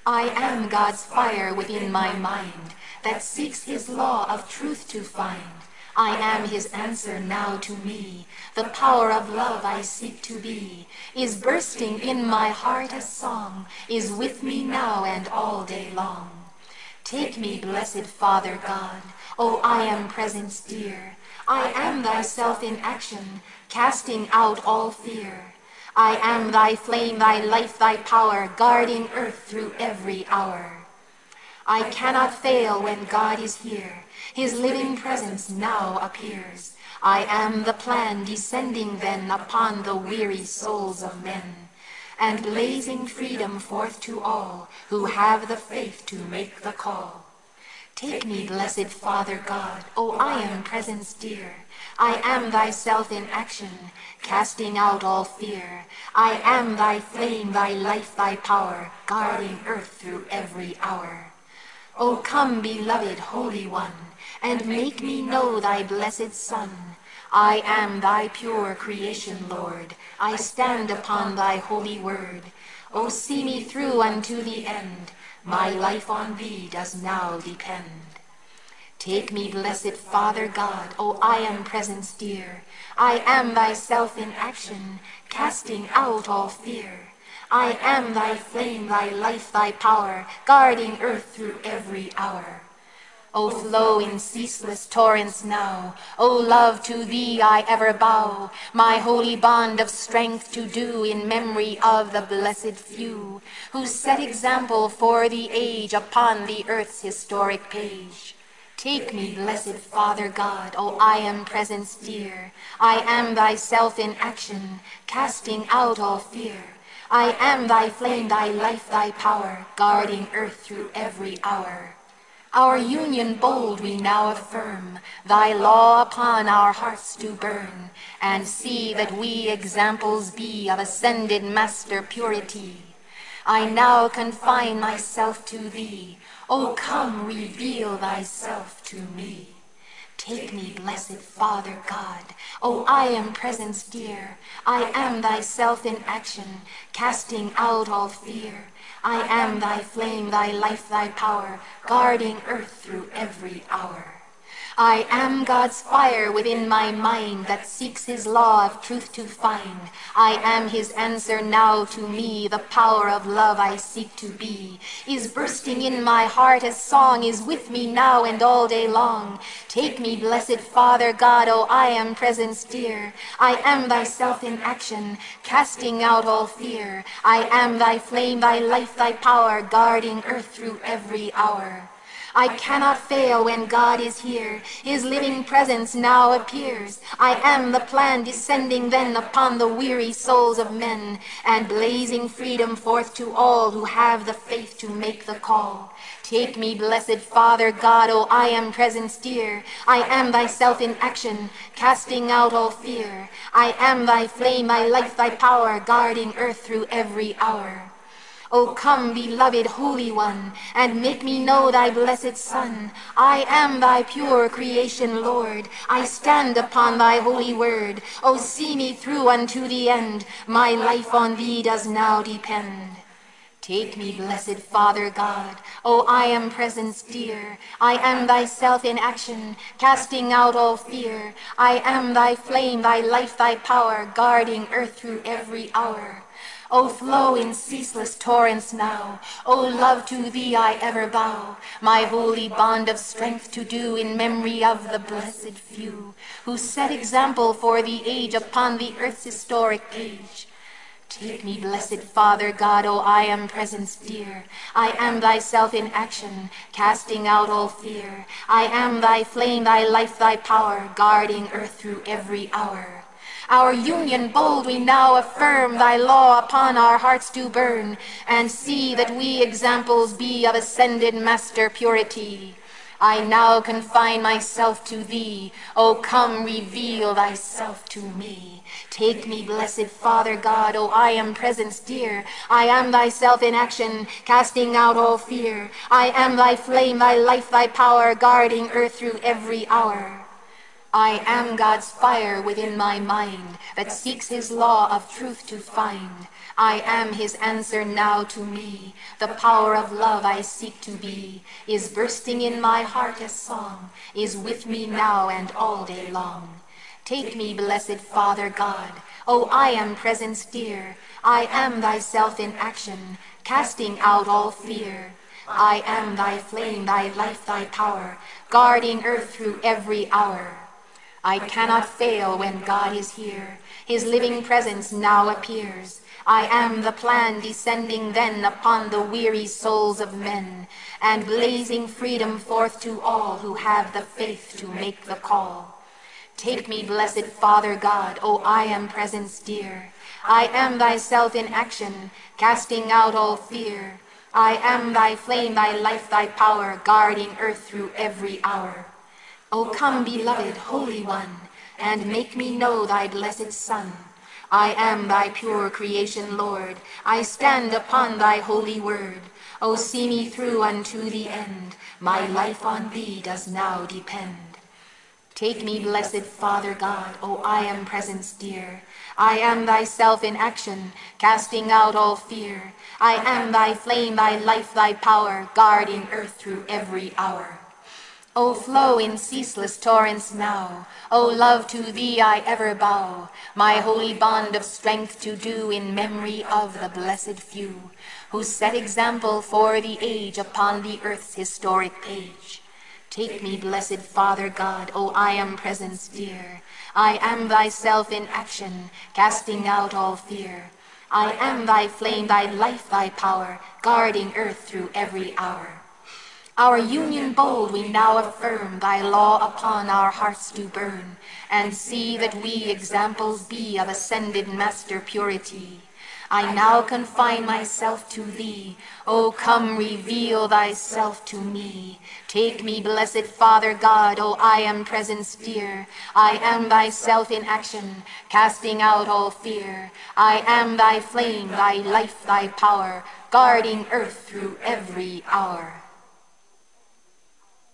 I am God's fire within my mind that seeks his law of truth to find. I am his answer now to me. The power of love I seek to be is bursting in my heart as song, is with me now and all day long. Take me, blessed Father God, oh, I am presence dear. I am thyself in action, casting out all fear. I am thy flame, thy life, thy power, guarding earth through every hour. I cannot fail when God is here. His living presence now appears. I am the plan descending then upon the weary souls of men, and blazing freedom forth to all who have the faith to make the call. Take me, blessed Father God, oh, I am presence dear. I am thyself in action, casting out all fear. I am thy flame, thy life, thy power, guarding earth through every hour. O come, beloved Holy One, and make me know thy blessed Son. I am thy pure creation, Lord. I stand upon thy holy word. O see me through unto the end. My life on thee does now depend. Take me, blessed Father God, oh, I am presence dear. I am thyself in action, casting out all fear. I am thy flame, thy life, thy power, guarding earth through every hour. O flow in ceaseless torrents now, O love, to thee I ever bow, my holy bond of strength to do in memory of the blessed few, who set example for the age upon the earth's historic page. Take me, blessed Father God, oh, I am presence dear. I am thyself in action, casting out all fear. I am thy flame, thy life, thy power, guarding earth through every hour. Our union bold we now affirm, thy law upon our hearts do burn, and see that we examples be of ascended master purity. I now confine myself to thee, O come, reveal thyself to me. Take me, blessed Father God, oh, I am presence dear. I am thyself in action, casting out all fear. I am thy flame, thy life, thy power, guarding earth through every hour. I am God's fire within my mind that seeks his law of truth to find. I am his answer now to me. The power of love I seek to be is bursting in my heart as song, is with me now and all day long. Take me, blessed Father God, oh, I am presence dear. I am thyself in action, casting out all fear. I am thy flame, thy life, thy power, guarding earth through every hour. I cannot fail when God is here. His living presence now appears. I am the plan descending then upon the weary souls of men, and blazing freedom forth to all who have the faith to make the call. Take me, blessed Father God, oh, I am presence dear. I am thyself in action, casting out all fear. I am thy flame, thy life, thy power, guarding earth through every hour. O come, beloved Holy One, and make me know thy blessed Son. I am thy pure creation, Lord. I stand upon thy holy word. O see me through unto the end. My life on thee does now depend. Take me, blessed Father God, oh, I am presence dear. I am thyself in action, casting out all fear. I am thy flame, thy life, thy power, guarding earth through every hour. O flow in ceaseless torrents now, O love, to thee I ever bow, my holy bond of strength to do in memory of the blessed few, who set example for the age upon the earth's historic page. Take me, blessed Father God, oh, I am presence dear. I am thyself in action, casting out all fear. I am thy flame, thy life, thy power, guarding earth through every hour. Our union bold we now affirm, thy law upon our hearts do burn, and see that we examples be of ascended master purity. I now confine myself to thee, O come, reveal thyself to me. Take me, blessed Father God, O I am presence dear. I am thyself in action, casting out all fear. I am thy flame, thy life, thy power, guarding earth through every hour. I am God's fire within my mind that seeks his law of truth to find. I am his answer now to me. The power of love I seek to be is bursting in my heart as song, is with me now and all day long. Take me, blessed Father God, oh, I am presence dear. I am thyself in action, casting out all fear. I am thy flame, thy life, thy power, guarding earth through every hour. I cannot fail when God is here. His living presence now appears. I am the plan descending then upon the weary souls of men, and blazing freedom forth to all who have the faith to make the call. Take me, blessed Father God, oh, I am presence dear. I am thyself in action, casting out all fear. I am thy flame, thy life, thy power, guarding earth through every hour. O come, beloved Holy One, and make me know thy blessed Son. I am thy pure creation, Lord. I stand upon thy holy word. O see me through unto the end. My life on thee does now depend. Take me, blessed Father God, O I am presence dear. I am thyself in action, casting out all fear. I am thy flame, thy life, thy power, guarding earth through every hour. O flow in ceaseless torrents now. O love, to thee I ever bow, my holy bond of strength to do in memory of the blessed few, who set example for the age upon the earth's historic page. Take me, blessed Father God, O I am presence dear. I am thyself in action, casting out all fear. I am thy flame, thy life, thy power, guarding earth through every hour. Our union bold we now affirm, thy law upon our hearts do burn, and see that we examples be of ascended master purity. I now confine myself to thee. O come, reveal thyself to me. Take me, blessed Father God, O I am presence dear. I am thyself in action, casting out all fear. I am thy flame, thy life, thy power, guarding earth through every hour.